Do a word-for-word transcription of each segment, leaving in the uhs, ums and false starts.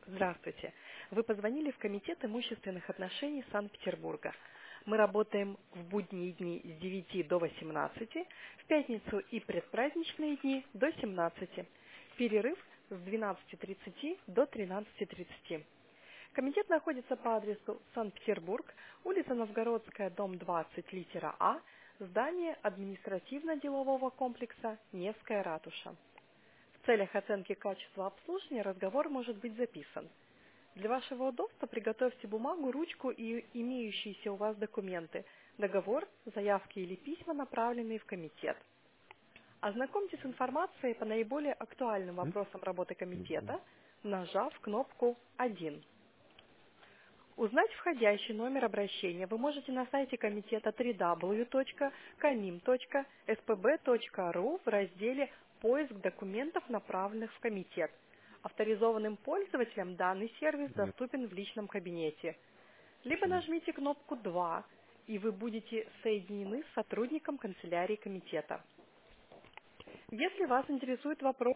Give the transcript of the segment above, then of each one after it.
Здравствуйте. Вы позвонили в Комитет имущественных отношений Санкт-Петербурга. Мы работаем в будние дни с девяти до восемнадцати, в пятницу и предпраздничные дни до семнадцати. Перерыв с двенадцати тридцати до тринадцати тридцати. Комитет находится по адресу Санкт-Петербург, улица Новгородская, дом двадцать, литера А, здание административно-делового комплекса Невская ратуша. В целях оценки качества обслуживания разговор может быть записан. Для вашего удобства приготовьте бумагу, ручку и имеющиеся у вас документы, договор, заявки или письма, направленные в комитет. Ознакомьтесь с информацией по наиболее актуальным вопросам работы комитета, нажав кнопку один. Узнать входящий номер обращения вы можете на сайте комитета дабл ю дабл ю дабл ю точка камим точка эс пэ бэ точка ру в разделе «Поиск документов, направленных в комитет». Авторизованным пользователям данный сервис Нет. доступен в личном кабинете. Либо Почему? нажмите кнопку два, и вы будете соединены с сотрудником канцелярии комитета. Если вас интересует вопрос...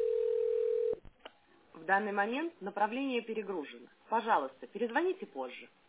В данный момент направление перегружено. Пожалуйста, перезвоните позже.